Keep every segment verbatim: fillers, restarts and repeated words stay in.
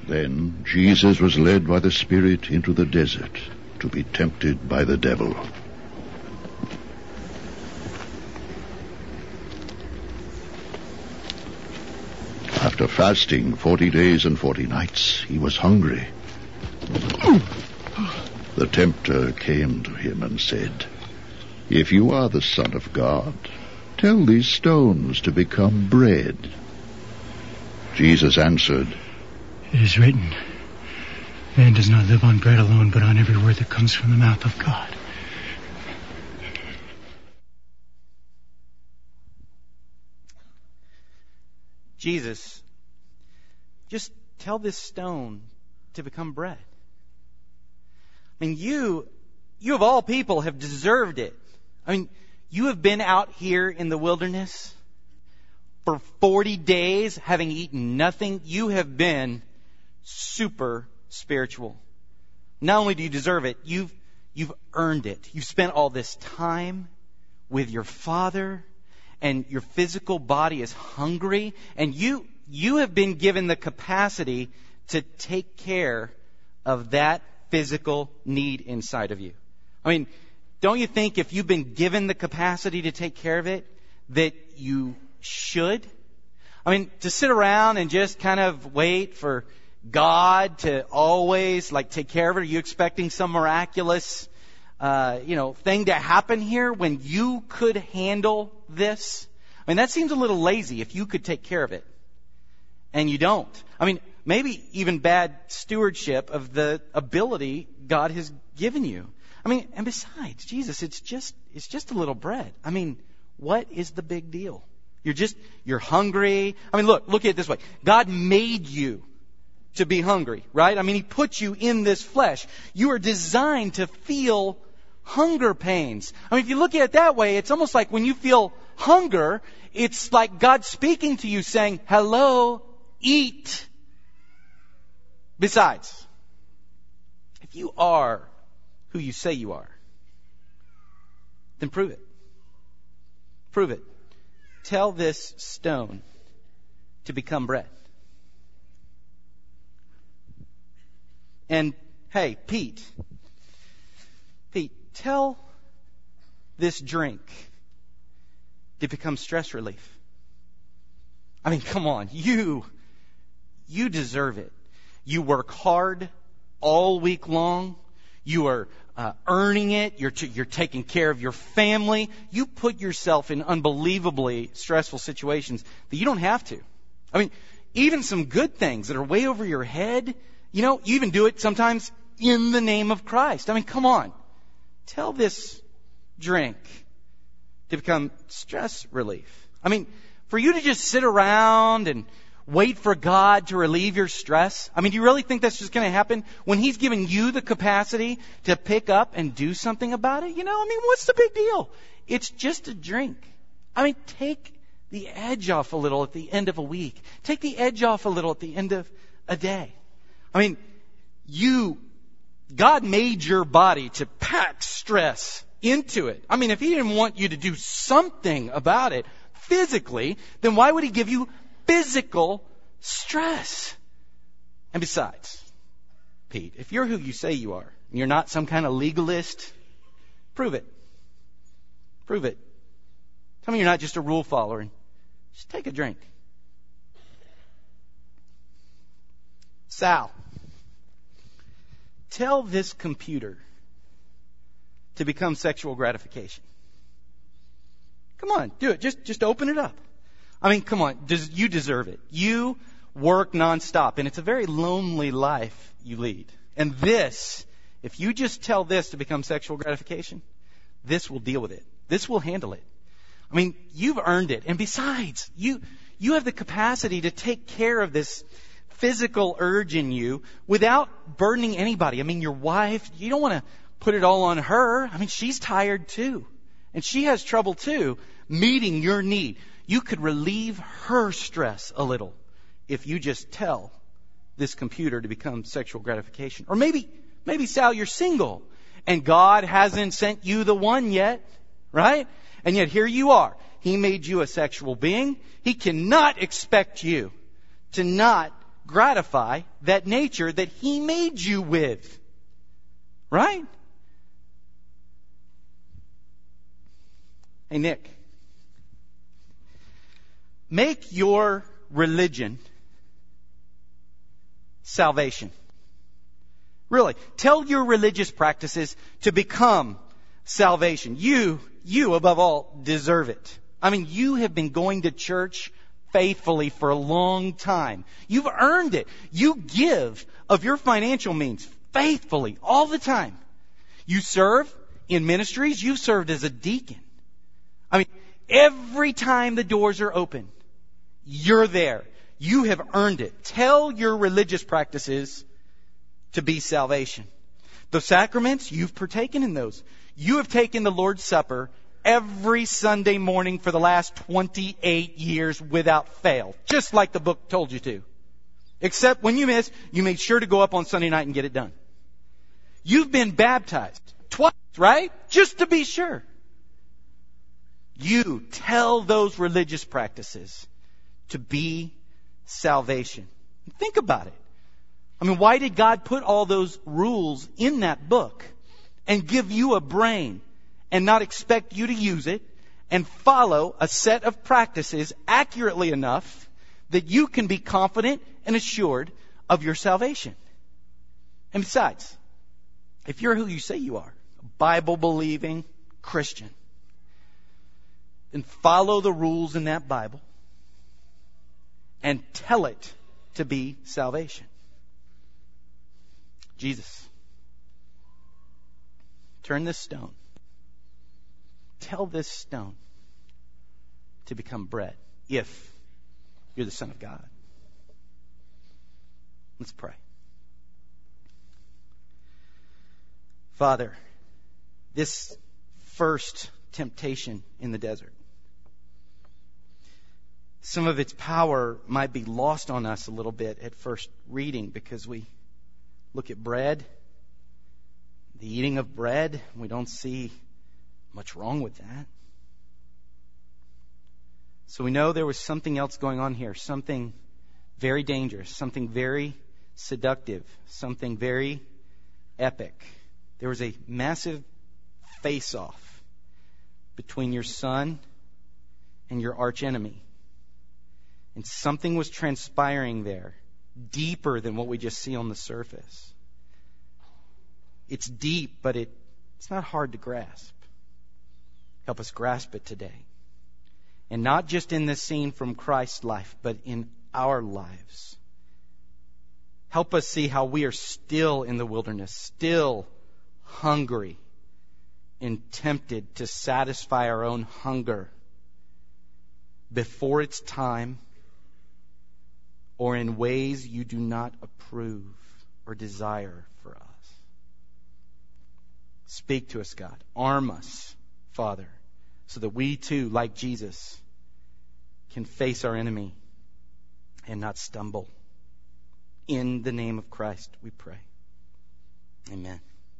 Then Jesus was led by the Spirit into the desert to be tempted by the devil. After fasting forty days and forty nights, he was hungry. The tempter came to him and said, "If you are the Son of God, tell these stones to become bread." Jesus answered, "It is written, man does not live on bread alone, but on every word that comes from the mouth of God." Jesus, just tell this stone to become bread. I mean, you, you of all people have deserved it. I mean, you have been out here in the wilderness for forty days having eaten nothing. You have been super spiritual. Not only do you deserve it, you've, you've earned it. You've spent all this time with your Father, and your physical body is hungry, and you you have been given the capacity to take care of that physical need inside of you. I mean, don't you think if you've been given the capacity to take care of it, that you should? I mean, to sit around and just kind of wait for God to always like take care of it, are you expecting some miraculous Uh, you know, thing to happen here when you could handle this? I mean, that seems a little lazy if you could take care of it. And you don't. I mean, maybe even bad stewardship of the ability God has given you. I mean, and besides, Jesus, it's just, it's just a little bread. I mean, what is the big deal? You're just, you're hungry. I mean, look, look at it this way. God made you to be hungry, right? I mean, He put you in this flesh. You are designed to feel hunger pains. I mean, if you look at it that way, it's almost like when you feel hunger, it's like God speaking to you saying, "Hello, eat." Besides, if you are who you say you are, then prove it. Prove it. Tell this stone to become bread. And hey, Pete, Pete, tell this drink to become stress relief. I mean, come on, you, you deserve it. You work hard all week long. You are uh, earning it. You're t- you're taking care of your family. You put yourself in unbelievably stressful situations that you don't have to. I mean, even some good things that are way over your head. You know, you even do it sometimes in the name of Christ. I mean, come on. Tell this drink to become stress relief. I mean, for you to just sit around and wait for God to relieve your stress, I mean, do you really think that's just going to happen when He's given you the capacity to pick up and do something about it? You know, I mean, what's the big deal? It's just a drink. I mean, take the edge off a little at the end of a week. Take the edge off a little at the end of a day. I mean, you, God made your body to pack stress into it. I mean, if He didn't want you to do something about it physically, then why would He give you physical stress? And besides, Pete, if you're who you say you are, and you're not some kind of legalist, prove it. Prove it. Tell me you're not just a rule follower, and just take a drink. Sal, tell this computer to become sexual gratification. Come on, do it. Just just open it up. I mean, come on. Does, you deserve it. You work nonstop, and it's a very lonely life you lead. And this, if you just tell this to become sexual gratification, this will deal with it. This will handle it. I mean, you've earned it. And besides, you you have the capacity to take care of this physical urge in you without burdening anybody. I mean, your wife, you don't want to put it all on her. I mean, she's tired too. And she has trouble too meeting your need. You could relieve her stress a little if you just tell this computer to become sexual gratification. Or maybe, maybe Sal, you're single and God hasn't sent you the one yet, right? And yet here you are. He made you a sexual being. He cannot expect you to not gratify that nature that He made you with. Right? Hey, Nick. Make your religion salvation. Really. Tell your religious practices to become salvation. You, you above all, deserve it. I mean, you have been going to church faithfully for a long time. You've earned it. You give of your financial means faithfully all the time. You serve in ministries. You've served as a deacon. I mean, every time the doors are open, you're there. You have earned it. Tell your religious practices to be salvation. The sacraments, you've partaken in those. You have taken the Lord's Supper every Sunday morning for the last twenty-eight years without fail. Just like the book told you to. Except when you miss, you made sure to go up on Sunday night and get it done. You've been baptized twice, right? Just to be sure. You tell those religious practices to be salvation. Think about it. I mean, why did God put all those rules in that book and give you a brain and not expect you to use it and follow a set of practices accurately enough that you can be confident and assured of your salvation? And besides, if you're who you say you are, a Bible-believing Christian, then follow the rules in that Bible and tell it to be salvation. Jesus, turn this stone. Tell this stone to become bread if you're the Son of God. Let's pray. Father, this first temptation in the desert, some of its power might be lost on us a little bit at first reading because we look at bread, the eating of bread. We don't see much wrong with that. So we know there was something else going on here, something very dangerous, something very seductive, something very epic. There was a massive face-off between your son and your archenemy. And something was transpiring there, deeper than what we just see on the surface. It's deep, but it, it's not hard to grasp. Help us grasp it today. And not just in this scene from Christ's life, but in our lives. Help us see how we are still in the wilderness, still hungry and tempted to satisfy our own hunger before it's time, or in ways you do not approve or desire for us. Speak to us, God. Arm us, Father, so that we too, like Jesus, can face our enemy and not stumble. In the name of Christ, we pray. Amen.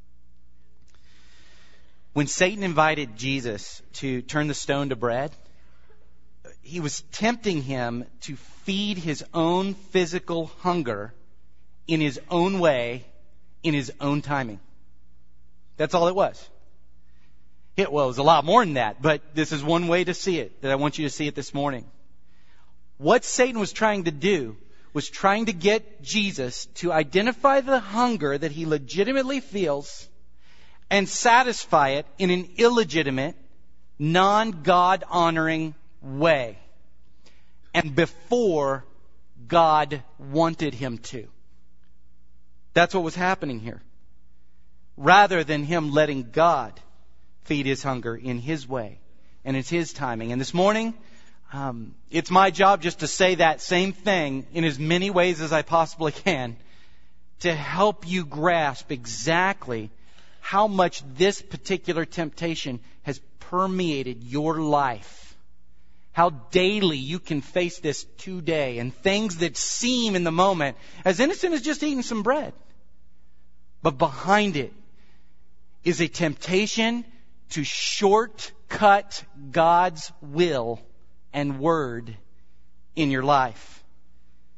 When Satan invited Jesus to turn the stone to bread, he was tempting him to feed his own physical hunger in his own way, in his own timing. That's all it was. It, well, it was a lot more than that, but this is one way to see it, that I want you to see it this morning. What Satan was trying to do was trying to get Jesus to identify the hunger that he legitimately feels and satisfy it in an illegitimate, non-God-honoring way. And before God wanted him to. That's what was happening here. Rather than him letting God feed his hunger in his way and it's his timing. And this morning, um, it's my job just to say that same thing in as many ways as I possibly can to help you grasp exactly how much this particular temptation has permeated your life. How daily you can face this today, and things that seem in the moment as innocent as just eating some bread. But behind it is a temptation to shortcut God's will and word in your life.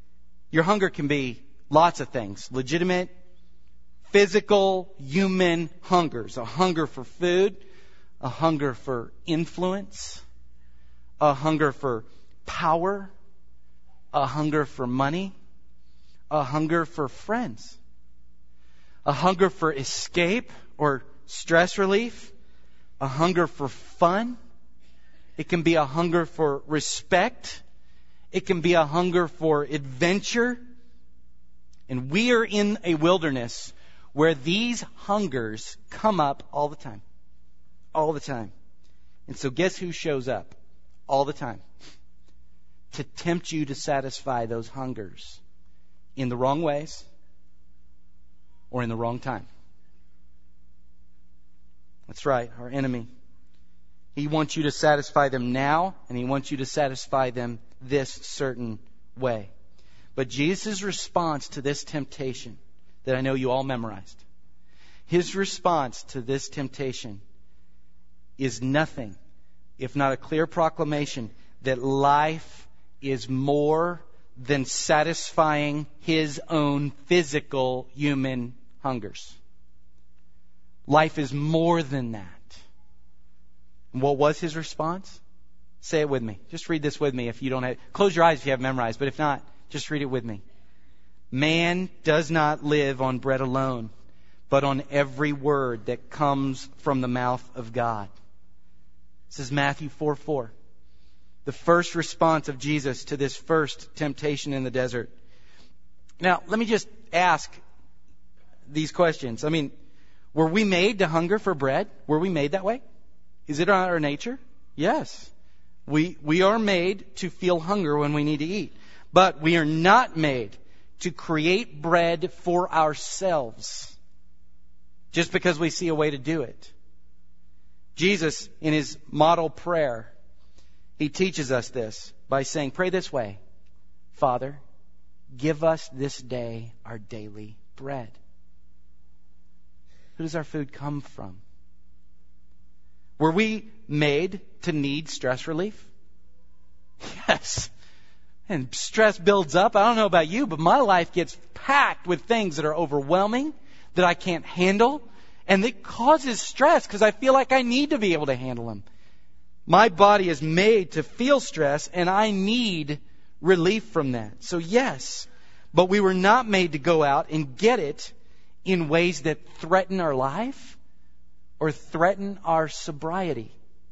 Your hunger can be lots of things. Legitimate, physical, human hungers. A hunger for food, a hunger for influence, a hunger for power, a hunger for money, a hunger for friends, a hunger for escape or stress relief, a hunger for fun. It can be a hunger for respect. It can be a hunger for adventure. And we are in a wilderness where these hungers come up all the time. All the time. And so guess who shows up all the time? To tempt you to satisfy those hungers in the wrong ways or in the wrong time. That's right, our enemy. He wants you to satisfy them now, and he wants you to satisfy them this certain way. But Jesus' response to this temptation that I know you all memorized, his response to this temptation is nothing if not a clear proclamation that life is more than satisfying his own physical human hungers. Life is more than that. And what was his response? Say it with me. Just read this with me if you don't have... Close your eyes if you have memorized, but if not, just read it with me. Man does not live on bread alone, but on every word that comes from the mouth of God. This is Matthew four four. The first response of Jesus to this first temptation in the desert. Now, let me just ask these questions. I mean, were we made to hunger for bread? Were we made that way? Is it our nature? Yes. We, we are made to feel hunger when we need to eat. But we are not made to create bread for ourselves just because we see a way to do it. Jesus, in his model prayer, he teaches us this by saying, pray this way. Father, give us this day our daily bread. Who does our food come from? Were we made to need stress relief? Yes. And stress builds up. I don't know about you, but my life gets packed with things that are overwhelming, that I can't handle, and that causes stress because I feel like I need to be able to handle them. My body is made to feel stress, and I need relief from that. So yes, but we were not made to go out and get it in ways that threaten our life or threaten our sobriety.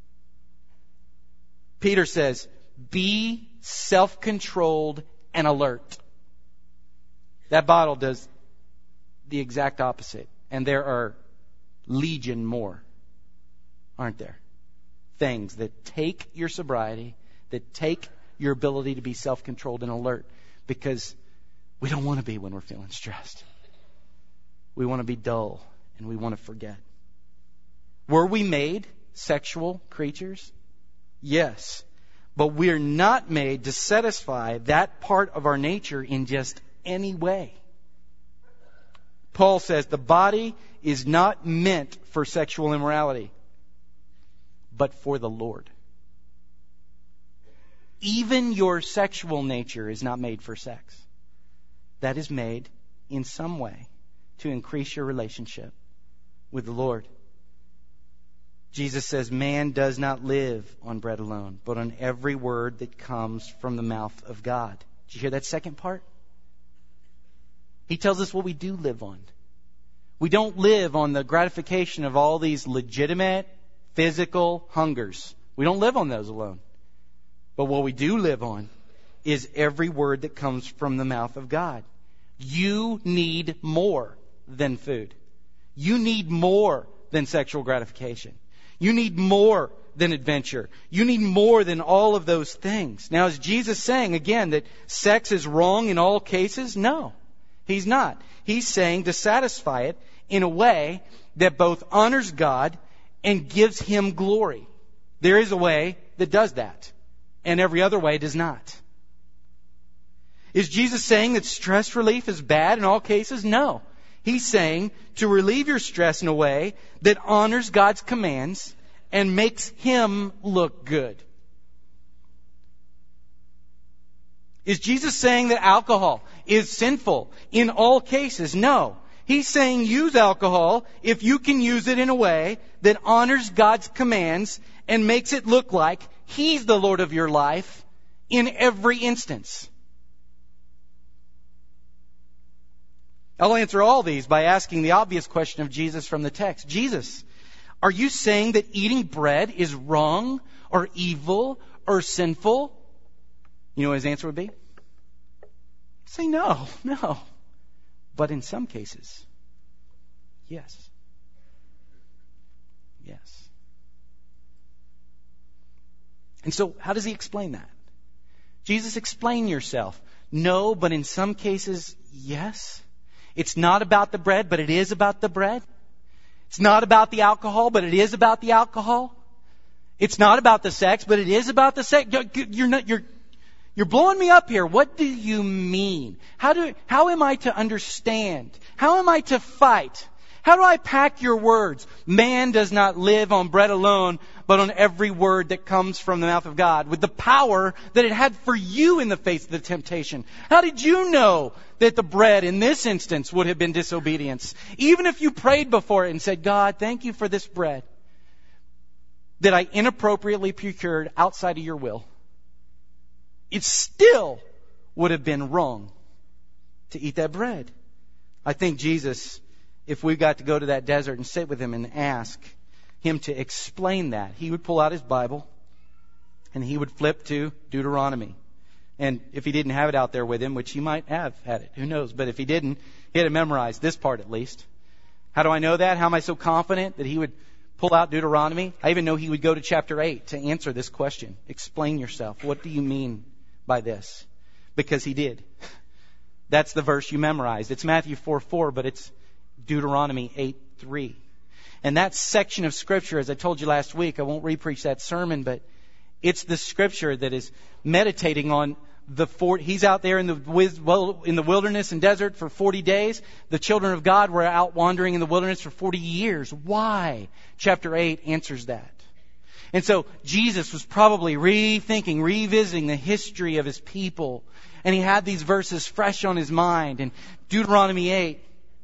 Peter says, be self-controlled and alert. That bottle does the exact opposite. And there are legion more, aren't there? Things that take your sobriety, that take your ability to be self-controlled and alert, because we don't want to be when we're feeling stressed. We want to be dull and we want to forget. Were we made sexual creatures? Yes. But we're not made to satisfy that part of our nature in just any way. Paul says the body is not meant for sexual immorality, but for the Lord. Even your sexual nature is not made for sex. That is made in some way to increase your relationship with the Lord. Jesus says, man does not live on bread alone, but on every word that comes from the mouth of God. Did you hear that second part? He tells us what we do live on. We don't live on the gratification of all these legitimate physical hungers. We don't live on those alone. But what we do live on is every word that comes from the mouth of God. You need more than food. You need more than sexual gratification. You need more than adventure. You need more than all of those things. Now, is Jesus saying, again, that sex is wrong in all cases? No, he's not. He's saying to satisfy it in a way that both honors God and gives him glory. There is a way that does that, and every other way does not. Is Jesus saying that stress relief is bad in all cases? No. He's saying to relieve your stress in a way that honors God's commands and makes him look good. Is Jesus saying that alcohol is sinful in all cases? No. He's saying use alcohol if you can use it in a way that honors God's commands and makes it look like He's the Lord of your life in every instance. I'll answer all these by asking the obvious question of Jesus from the text. Jesus, are you saying that eating bread is wrong or evil or sinful? You know what his answer would be? Say no, no. But in some cases, yes. Yes. And so, how does he explain that? Jesus, explain yourself. No, but in some cases, yes. It's not about the bread, but it is about the bread. It's not about the alcohol, but it is about the alcohol. It's not about the sex, but it is about the sex. You're not, you're, you're blowing me up here. What do you mean? How do, how am I to understand? How am I to fight? How do I pack your words? Man does not live on bread alone, but on every word that comes from the mouth of God, with the power that it had for you in the face of the temptation. How did you know that the bread in this instance would have been disobedience? Even if you prayed before it and said, God, thank you for this bread that I inappropriately procured outside of your will, it still would have been wrong to eat that bread. I think Jesus, if we got to go to that desert and sit with him and ask him to explain that, he would pull out his Bible and he would flip to Deuteronomy. And if he didn't have it out there with him, which he might have had it, who knows? But if he didn't, he had it memorized, this part at least. How do I know that? How am I so confident that he would pull out Deuteronomy? I even know he would go to chapter eight to answer this question. Explain yourself. What do you mean by this? Because he did. That's the verse you memorized. It's Matthew four four, but it's Deuteronomy eight three. And that section of Scripture, as I told you last week, I won't repreach that sermon, but it's the Scripture that is meditating on the four. He's out there in the well in the wilderness and desert for forty days. The children of God were out wandering in the wilderness for forty years. Why? Chapter eight answers that. And so Jesus was probably rethinking, revisiting the history of his people. And he had these verses fresh on his mind. And Deuteronomy eight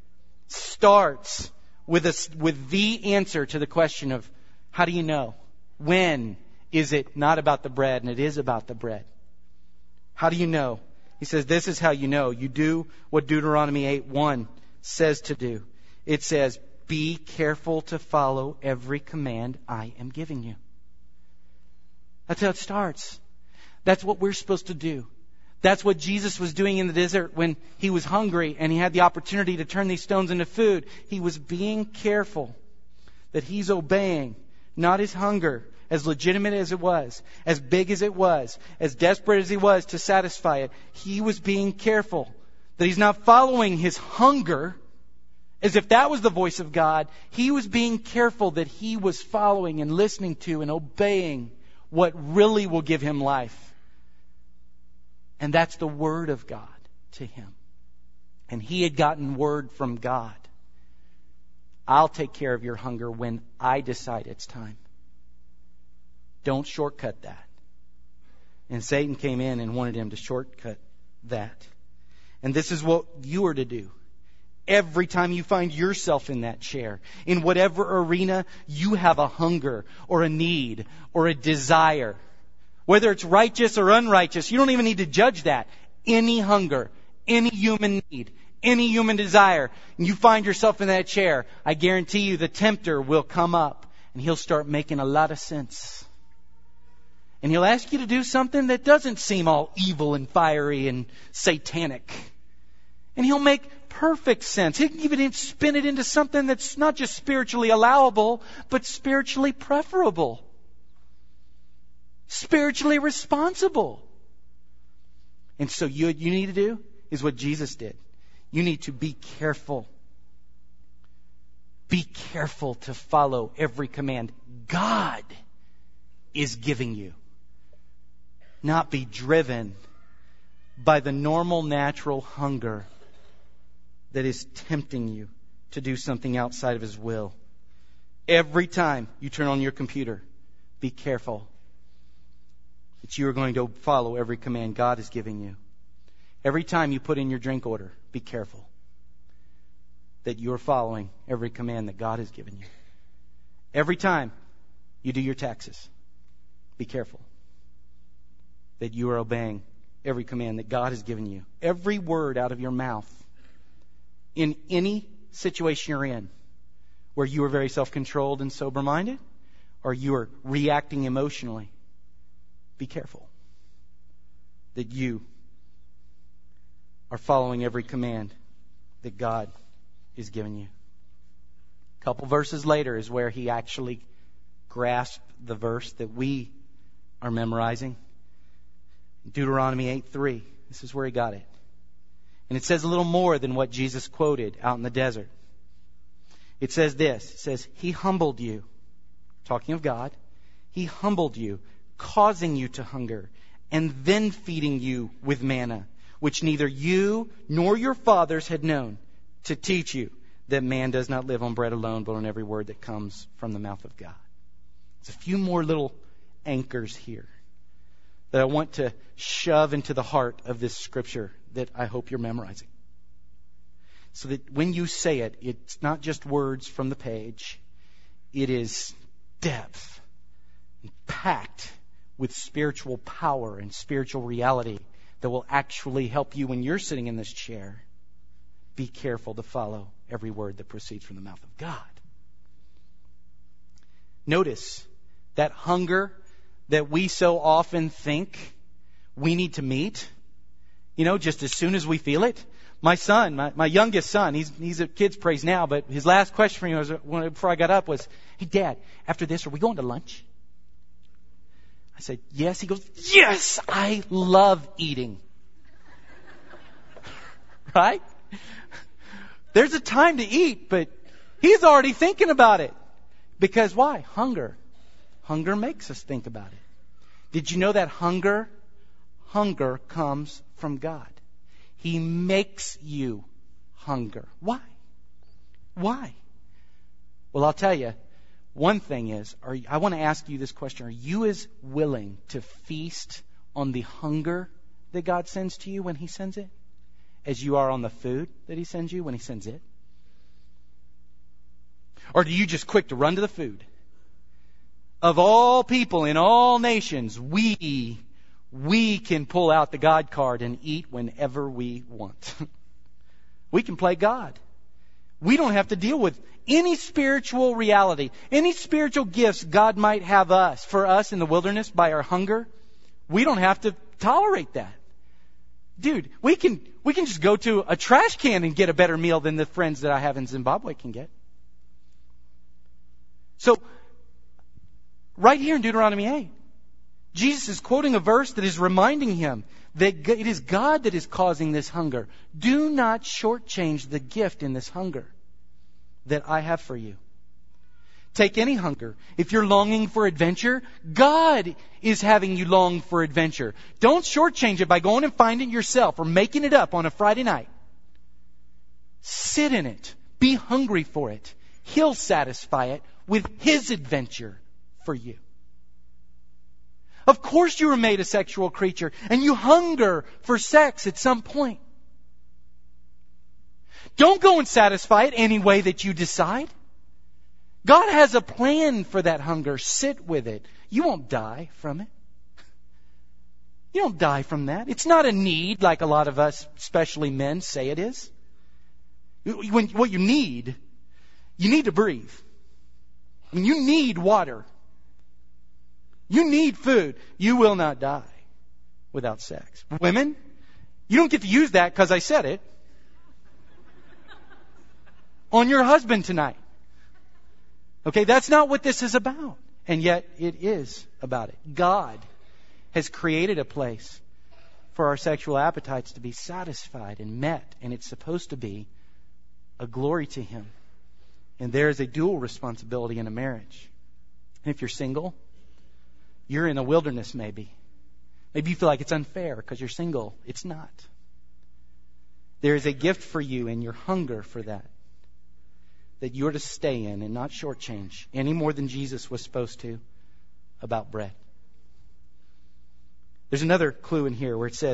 starts with a, with the answer to the question of, how do you know? When is it not about the bread and it is about the bread? How do you know? He says, this is how you know. You do what Deuteronomy eight one says to do. It says, be careful to follow every command I am giving you. That's how it starts. That's what we're supposed to do. That's what Jesus was doing in the desert when he was hungry and he had the opportunity to turn these stones into food. He was being careful that he's obeying, not his hunger, as legitimate as it was, as big as it was, as desperate as he was to satisfy it. He was being careful that he's not following his hunger as if that was the voice of God. He was being careful that he was following and listening to and obeying what really will give him life. And that's the Word of God to him. And he had gotten word from God. I'll take care of your hunger when I decide it's time. Don't shortcut that. And Satan came in and wanted him to shortcut that. And this is what you are to do. Every time you find yourself in that chair, in whatever arena you have a hunger or a need or a desire, whether it's righteous or unrighteous, you don't even need to judge that. Any hunger, any human need, any human desire, and you find yourself in that chair, I guarantee you the tempter will come up and he'll start making a lot of sense. And he'll ask you to do something that doesn't seem all evil and fiery and satanic. And he'll make perfect sense. He can even spin it into something that's not just spiritually allowable, but spiritually preferable. Spiritually responsible. And so you, what you need to do is what Jesus did. You need to be careful. Be careful to follow every command God is giving you. Not be driven by the normal, natural hunger that is tempting you to do something outside of His will. Every time you turn on your computer, be careful that you are going to follow every command God is giving you. Every time you put in your drink order, be careful that you're following every command that God has given you. Every time you do your taxes, be careful that you are obeying every command that God has given you. Every word out of your mouth in any situation you're in, where you are very self-controlled and sober-minded, or you are reacting emotionally, be careful that you are following every command that God is giving you. A couple verses later is where he actually grasped the verse that we are memorizing. Deuteronomy eight three. This is where he got it. And it says a little more than what Jesus quoted out in the desert. It says this. It says, He humbled you. Talking of God. He humbled you, causing you to hunger, and then feeding you with manna, which neither you nor your fathers had known, to teach you that man does not live on bread alone, but on every word that comes from the mouth of God. There's a few more little anchors here that I want to shove into the heart of this scripture that I hope you're memorizing. So that when you say it, it's not just words from the page. It is depth, packed with spiritual power and spiritual reality that will actually help you when you're sitting in this chair. Be careful to follow every word that proceeds from the mouth of God. Notice that hunger that we so often think we need to meet, you know, just as soon as we feel it. My son, my, my youngest son, he's he's at Kids Praise now, but his last question for me was, when, before I got up was, hey, Dad, after this, are we going to lunch? I said, yes. He goes, yes, I love eating. Right? There's a time to eat, but he's already thinking about it. Because why? Hunger. Hunger makes us think about it. Did you know that hunger, hunger comes from God? He makes you hunger. Why? Why? Well, I'll tell you, one thing is, are, I want to ask you this question. Are you as willing to feast on the hunger that God sends to you when He sends it as you are on the food that He sends you when He sends it? Or do you just quick to run to the food? Of all people in all nations, we, we can pull out the God card and eat whenever we want. We can play God. We don't have to deal with any spiritual reality, any spiritual gifts God might have us for us in the wilderness by our hunger. We don't have to tolerate that. Dude, we can we can just go to a trash can and get a better meal than the friends that I have in Zimbabwe can get. So, right here in Deuteronomy eight, Jesus is quoting a verse that is reminding him that it is God that is causing this hunger. Do not shortchange the gift in this hunger that I have for you. Take any hunger. If you're longing for adventure, God is having you long for adventure. Don't shortchange it by going and finding it yourself or making it up on a Friday night. Sit in it. Be hungry for it. He'll satisfy it with His adventure for you. Of course you were made a sexual creature and you hunger for sex at some point. Don't go and satisfy it any way that you decide. God has a plan for that hunger. Sit with it. You won't die from it. You don't die from that. It's not a need like a lot of us, especially men, say it is. When, what you need, you need to breathe. I mean, you need water. You need food. You will not die without sex. Women, you don't get to use that because I said it on your husband tonight. Okay, that's not what this is about. And yet it is about it. God has created a place for our sexual appetites to be satisfied and met. And it's supposed to be a glory to Him. And there is a dual responsibility in a marriage. And if you're single, you're in a wilderness maybe. Maybe you feel like it's unfair because you're single. It's not. There is a gift for you in your hunger for that, that you're to stay in and not shortchange any more than Jesus was supposed to about bread. There's another clue in here where it says,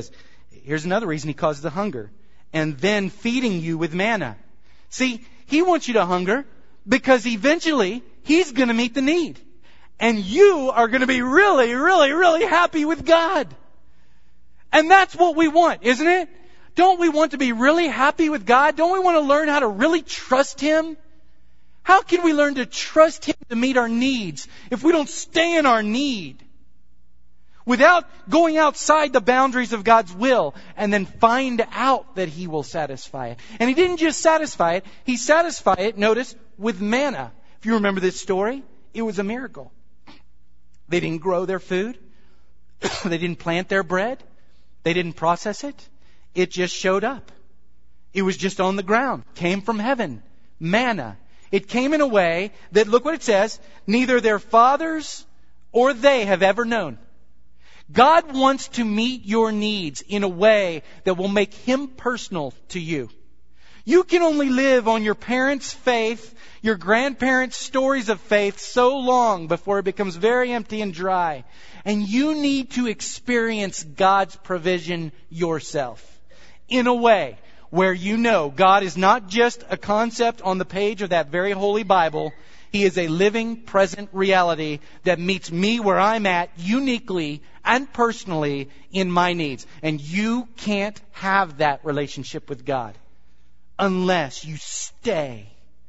Here's another reason He causes the hunger. And then feeding you with manna. See, He wants you to hunger because eventually He's going to meet the need. And you are going to be really, really, really happy with God. And that's what we want, isn't it? Don't we want to be really happy with God? Don't we want to learn how to really trust Him? How can we learn to trust Him to meet our needs if we don't stay in our need? Without going outside the boundaries of God's will and then find out that He will satisfy it. And He didn't just satisfy it, He satisfied it, notice, with manna. If you remember this story, it was a miracle. They didn't grow their food. They didn't plant their bread. They didn't process it. It just showed up. It was just on the ground. Came from heaven. Manna. It came in a way that, look what it says, neither their fathers or they have ever known. God wants to meet your needs in a way that will make Him personal to you. You can only live on your parents' faith, your grandparents' stories of faith so long before it becomes very empty and dry. And you need to experience God's provision yourself in a way where you know God is not just a concept on the page of that very holy Bible. He is a living, present reality that meets me where I'm at uniquely and personally in my needs. And you can't have that relationship with God unless you stay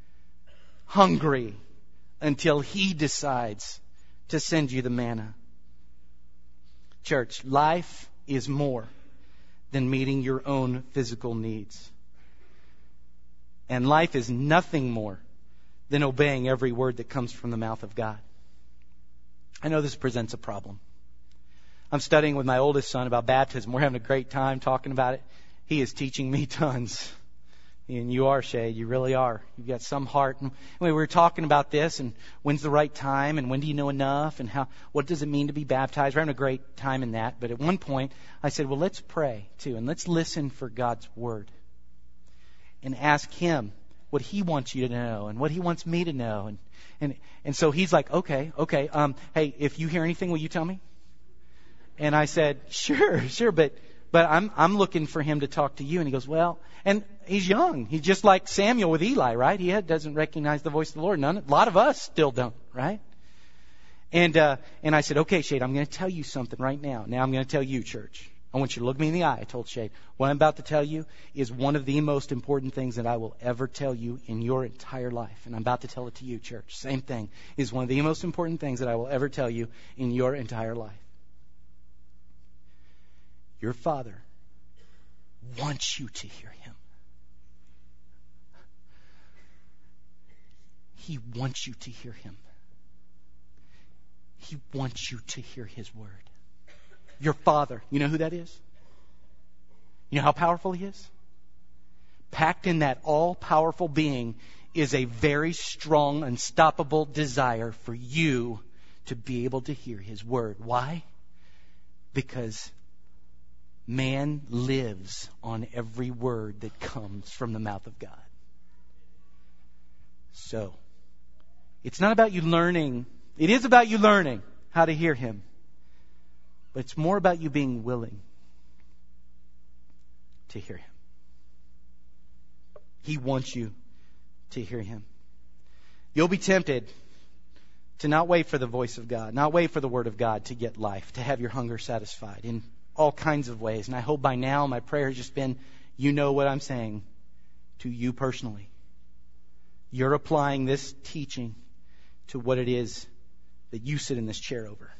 hungry until He decides to send you the manna. Church, life is more than meeting your own physical needs. And life is nothing more than obeying every word that comes from the mouth of God. I know this presents a problem. I'm studying with my oldest son about baptism. We're having a great time talking about it. He is teaching me tons. And you are, Shade. You really are. You've got some heart. And we were talking about this and when's the right time and when do you know enough and how, what does it mean to be baptized? We're having a great time in that. But at one point I said, well, let's pray too. And let's listen for God's Word. And ask Him what He wants you to know and what He wants me to know. And and, and so he's like, okay, okay. Um, hey, if you hear anything, will you tell me? And I said, sure, sure. But but I'm I'm looking for him to talk to you. And he goes, well, and he's young. He's just like Samuel with Eli, right? He had, doesn't recognize the voice of the Lord. None, a lot of us still don't, right? And uh, and I said, okay, Shade, I'm going to tell you something right now. Now I'm going to tell you, church. I want you to look me in the eye. I told Shade, what I'm about to tell you is one of the most important things that I will ever tell you in your entire life. And I'm about to tell it to you, church. Same thing is one of the most important things that I will ever tell you in your entire life. Your Father wants you to hear Him. He wants you to hear Him. He wants you to hear His Word. Your Father, you know who that is? You know how powerful He is? Packed in that all-powerful being is a very strong, unstoppable desire for you to be able to hear His Word. Why? Because man lives on every word that comes from the mouth of God. So, it's not about you learning. It is about you learning how to hear Him. But it's more about you being willing to hear Him. He wants you to hear Him. You'll be tempted to not wait for the voice of God, not wait for the Word of God to get life, to have your hunger satisfied in all kinds of ways. And I hope by now my prayer has just been, you know what I'm saying to you personally. You're applying this teaching to what it is that you sit in this chair over.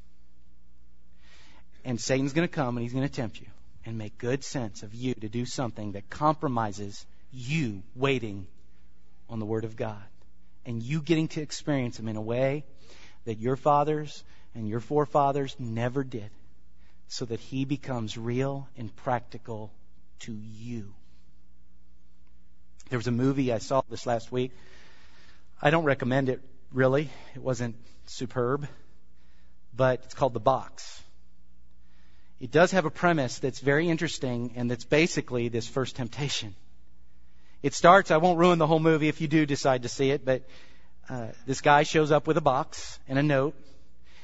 And Satan's going to come and he's going to tempt you and make good sense of you to do something that compromises you waiting on the Word of God. And you getting to experience Him in a way that your fathers and your forefathers never did. So that He becomes real and practical to you. There was a movie I saw this last week. I don't recommend it really. It wasn't superb. But it's called The Box. It does have a premise that's very interesting, and that's basically this first temptation. It starts, I won't ruin the whole movie if you do decide to see it, but uh, this guy shows up with a box and a note.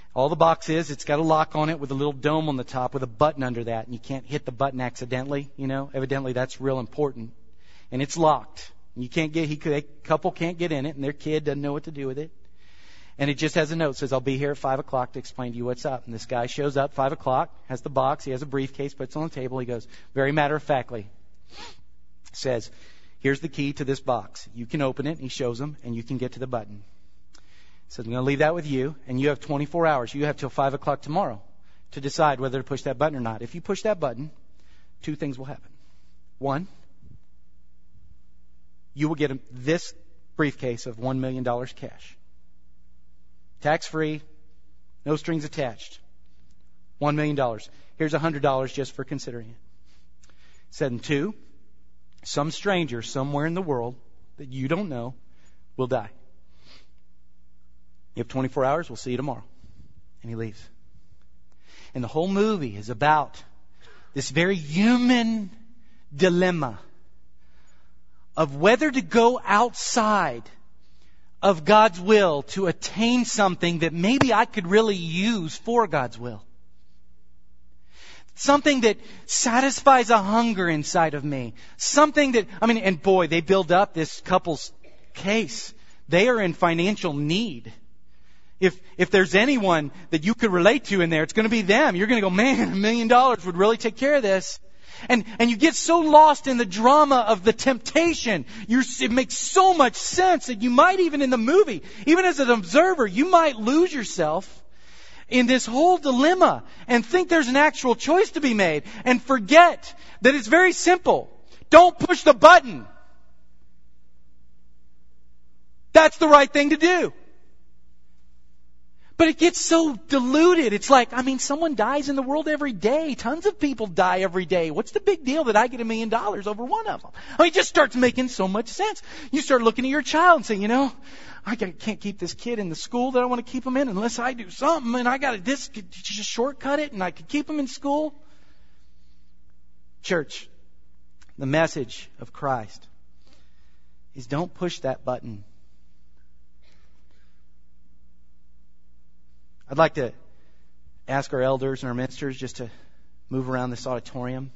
All the box is, it's got a lock on it with a little dome on the top with a button under that, and you can't hit the button accidentally. You know, evidently that's real important. And it's locked. You can't get, he could, a couple can't get in it, and their kid doesn't know what to do with it. And it just has a note, says, I'll be here at five o'clock to explain to you what's up. And this guy shows up, five o'clock, has the box, he has a briefcase, puts it on the table, he goes, very matter-of-factly, says, here's the key to this box. You can open it, and he shows them, and you can get to the button. He says, I'm going to leave that with you, and you have twenty-four hours. You have till five o'clock tomorrow to decide whether to push that button or not. If you push that button, two things will happen. One, you will get this briefcase of one million dollars cash. Tax-free, no strings attached. one million dollars. Here's one hundred dollars just for considering it. Said in two, some stranger somewhere in the world that you don't know will die. You have twenty-four hours, we'll see you tomorrow. And he leaves. And the whole movie is about this very human dilemma of whether to go outside of God's will to attain something that maybe I could really use for God's will. Something that satisfies a hunger inside of me. Something that, I mean, and boy, they build up this couple's case. They are in financial need. If if there's anyone that you could relate to in there, it's going to be them. You're going to go, man, a million dollars would really take care of this. And and you get so lost in the drama of the temptation. You're, it makes so much sense that you might even in the movie, even as an observer, you might lose yourself in this whole dilemma and think there's an actual choice to be made and forget that it's very simple. Don't push the button. That's the right thing to do. But it gets so diluted. It's like, I mean, someone dies in the world every day. Tons of people die every day. What's the big deal that I get a million dollars over one of them? I mean, it just starts making so much sense. You start looking at your child and saying, you know, I can't keep this kid in the school that I want to keep him in unless I do something. And I got to this, just shortcut it and I could keep him in school. Church, the message of Christ is don't push that button. I'd like to ask our elders and our ministers just to move around this auditorium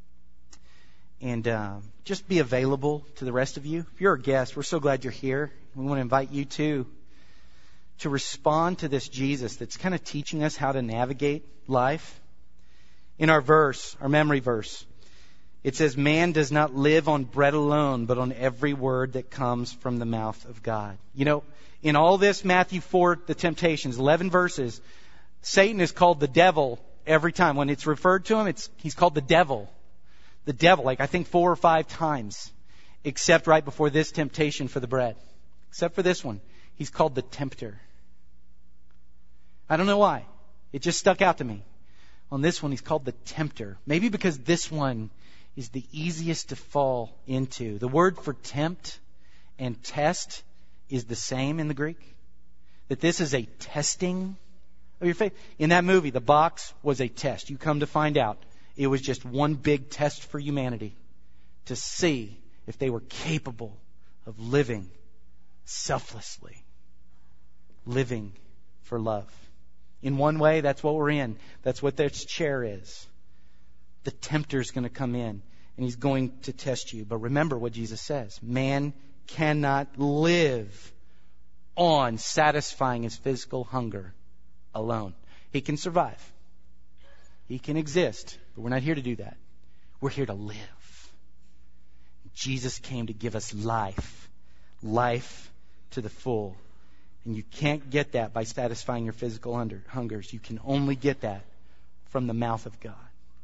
and uh, just be available to the rest of you. If you're a guest, we're so glad you're here. We want to invite you too to respond to this Jesus that's kind of teaching us how to navigate life. In our verse, our memory verse, it says, man does not live on bread alone, but on every word that comes from the mouth of God. You know, in all this Matthew four, the temptations, eleven verses, Satan is called the devil every time. When it's referred to him, it's he's called the devil. The devil, like I think four or five times, except right before this temptation for the bread. Except for this one. He's called the tempter. I don't know why. It just stuck out to me. On this one, he's called the tempter. Maybe because this one is the easiest to fall into. The word for tempt and test is the same in the Greek. That this is a testing of your faith. In that movie, the box was a test. You come to find out it was just one big test for humanity to see if they were capable of living selflessly, living for love. In one way, that's what we're in. That's what this chair is. The tempter's going to come in and he's going to test you. But remember what Jesus says. Man cannot live on satisfying his physical hunger alone. He can survive. He can exist. But we're not here to do that. We're here to live. Jesus came to give us life. Life to the full. And you can't get that by satisfying your physical hunger, hungers. You can only get that from the mouth of God.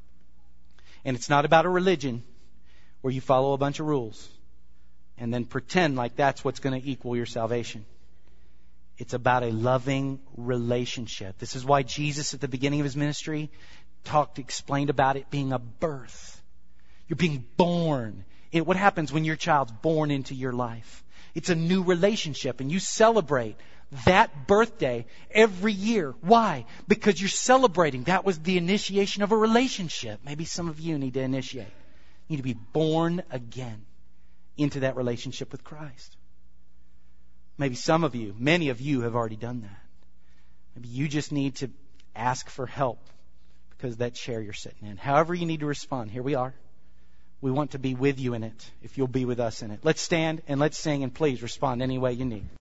And it's not about a religion where you follow a bunch of rules and then pretend like that's what's going to equal your salvation. It's about a loving relationship. This is why Jesus at the beginning of his ministry talked, explained about it being a birth. You're being born. It, what happens when your child's born into your life? It's a new relationship, and you celebrate that birthday every year. Why? Because you're celebrating. That was the initiation of a relationship. Maybe some of you need to initiate. You need to be born again into that relationship with Christ. Maybe some of you, many of you have already done that. Maybe you just need to ask for help because of that chair you're sitting in. However you need to respond, here we are. We want to be with you in it if you'll be with us in it. Let's stand and let's sing, and please respond any way you need.